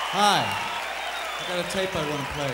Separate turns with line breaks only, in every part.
Hi, I got a tape I want to play.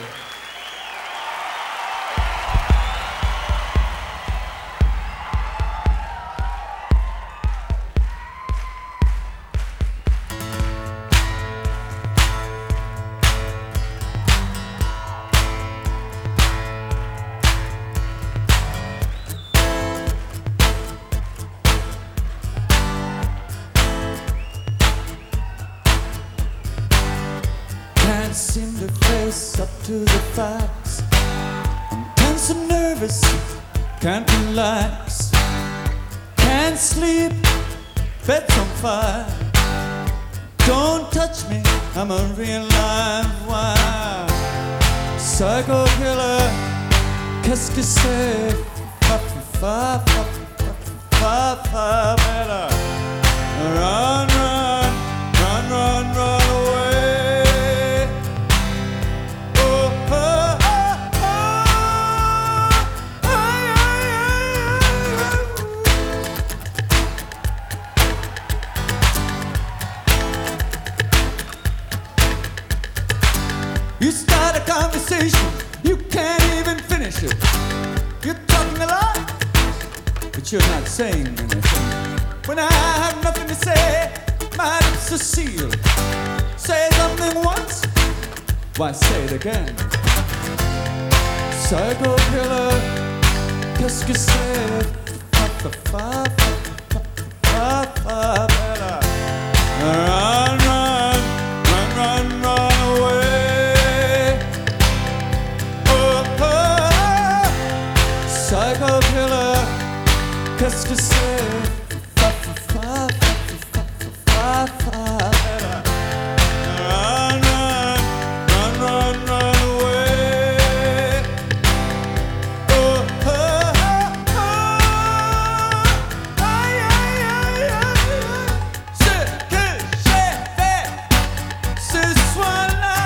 Can't seem to face up to the facts. I'm tense and nervous, can't relax. Can't sleep, bed's on fire. Don't touch me, I'm a real live wire. Psycho killer, qu'est-ce que c'est? Fa fa fa fa fa fa fa. Run, run, run, run, run away. Oh, oh, oh, oh, You start a conversation, you can't even finish it. You're talking a lot, but you're not saying anything. When I have nothing to say, my lips are sealed. Say something once, why say it again? Psycho killer, qu'est-ce que c'est? Fa fa fa fa fa fa fa. Run, run, run, run, run away. Oh, oh, psycho killer, qu'est-ce que c'est? Fa fa fa fa fa fa fa. Run, run, run, run, run away. Oh, oh, oh, aïe, aïe, aïe, aïe. Ce que j'ai fait ce soir-là,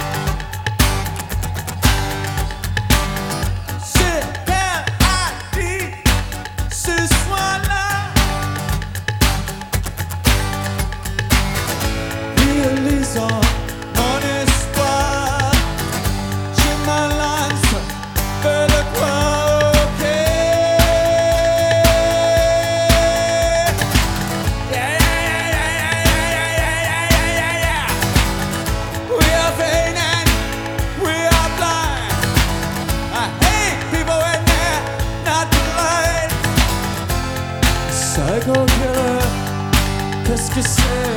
ce qu'elle a dit ce soir-là, réalisant mon espoir, je m'avance vers le croix, ok. Yeah, yeah, yeah, yeah, yeah, yeah, yeah, yeah, yeah. We are vain and we are blind. I hate people when they're not blind. Psycho killer, qu'est-ce que c'est?